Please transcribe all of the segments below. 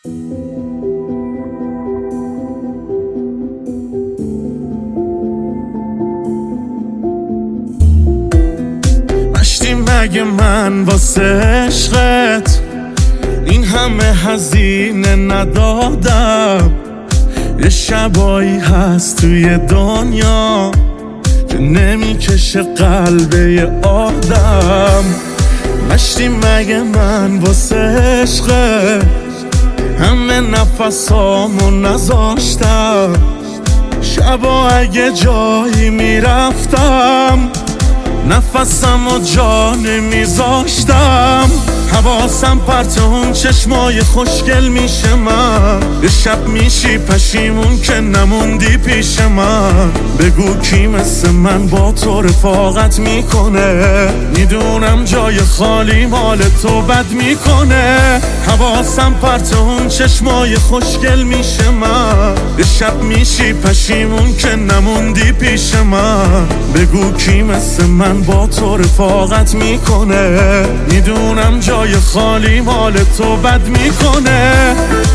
مشتی مگه من واسه عشقت این همه هزینه ندادم؟ یه شبایی هست توی دنیا که نمیکشه قلب یه آدم. مشتی مگه من واسه عشقت همه نفسامو نذاشتم؟ شبا اگه جایی میرفتم نفسم و جا نمیذاشتم. حواسم پرت اون چشمای خوشگل میشه من، یه شب میشی پشیمون که نموندی پیش من. بگو کی مثل من با تو رفاقت میکنه؟ میدونم جای خالی مال تو بد میکنه. حواسم پرت اون چشمای خوشگل میشه من، یه شب میشی پشیمون که نموندی پیش من. بگو کی مثل من با تو رفاقت میکنه؟ میدونم جای خالی مال تو بد میکنه.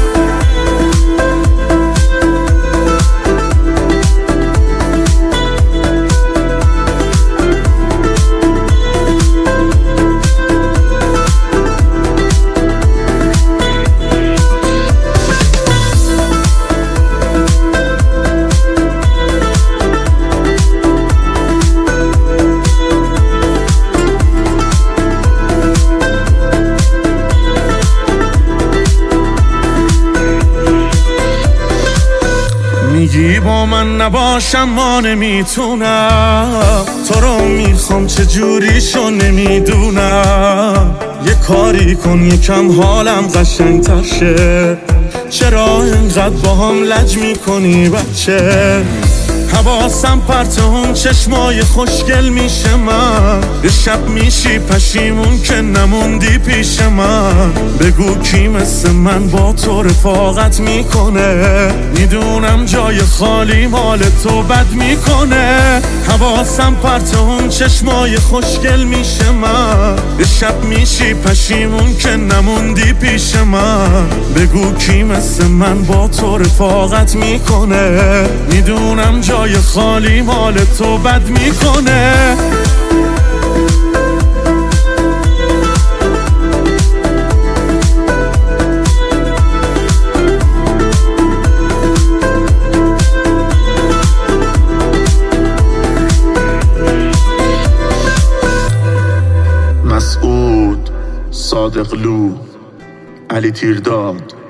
میگی با من نباشم ما نمیتونم، تو رو میخوام چجوریشو نمیدونم. یه کاری کن یکم حالم قشنگتر شه، چرا اینقدر با هم لج میکنی بچه؟ حواسم پرت اون چشمای خوشگل میشه من، یه شب میشی پشیمون که نموندی پیش من. بگو کی مثل من با تو رفاقت میکنه؟ میدونم جای خالی مال تو بد میکنه. حواسم پرت اون چشمای خوشگل میشه من، یه شب میشی پشیمون که نموندی پیش من. بگو کی مثل من با تو رفاقت میکنه؟ میدونم جای خالی مال تو بد میکنه. مسعود صادقلو، علی تیرداد.